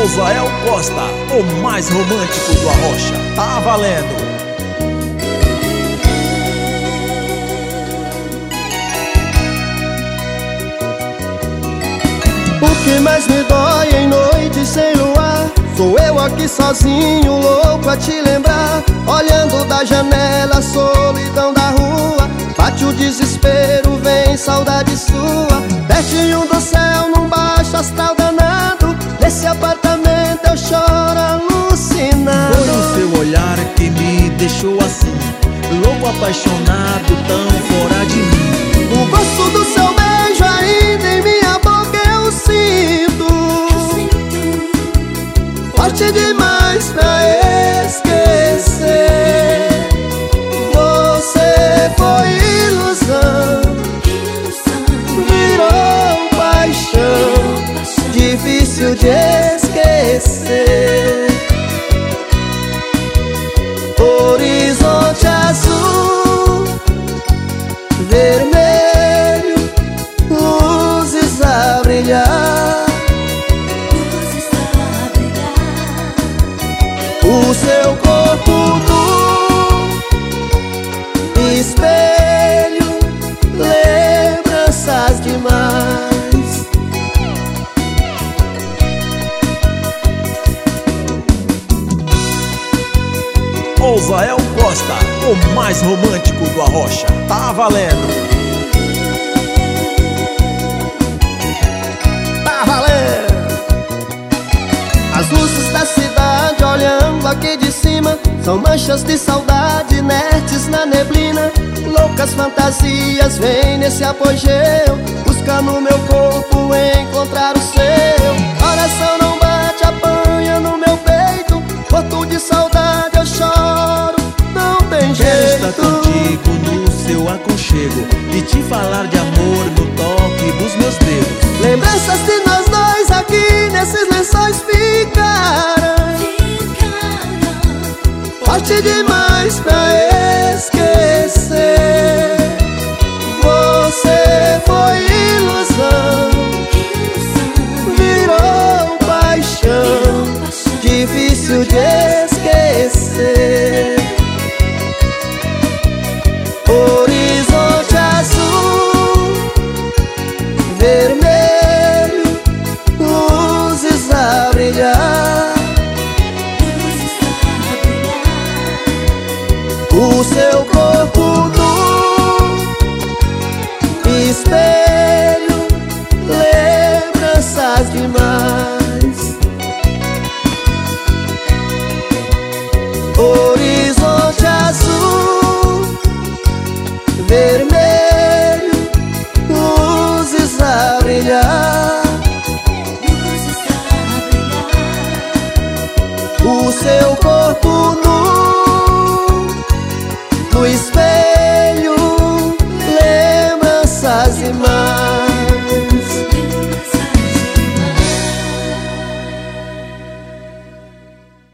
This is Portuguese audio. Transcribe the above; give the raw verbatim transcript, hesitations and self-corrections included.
Osael Costa, o mais romântico do Arrocha. Tá valendo! O que mais me dói em noite sem luar, sou eu aqui sozinho, louco a te lembrar. Olhando da janela, a solidão da rua, bate o desespero, vem saudade sua. Pertinho do céu, num baixo astral danado, nesse apartamento eu choro alucinado. Foi o seu olhar que me deixou assim, louco, apaixonado, tão fora de mim. O gosto do seu beijo ainda em minha boca eu sinto, forte demais pra esquecer. Você foi ilusão, virou paixão, difícil de esquecer. Horizonte azul, vermelho, luzes a brilhar, o seu corpo nu, espelho, lembranças demais. Osael Costa, o mais romântico do Arrocha. Tá valendo! Tá valendo! As luzes da cidade olhando aqui de cima são manchas de saudade inertes na neblina. Loucas fantasias vêm nesse apogeu, busca no meu corpo encontrar o seu. Coração não bate, apanha no meu peito, morto de saudade eu choro, não tem jeito. Quero estar contigo no seu aconchego e te falar de amor no toque dos meus dedos. Lembranças de nós dois aqui nesses lençóis ficaram, forte demais pra esquecer. Você foi ilusão, virou paixão, difícil de esquecer. Horizonte azul, vermelho, luzes a brilhar, o seu corpo nu, espelho, lembranças demais. Horizonte azul, vermelho, luzes a brilhar, o seu corpo nu,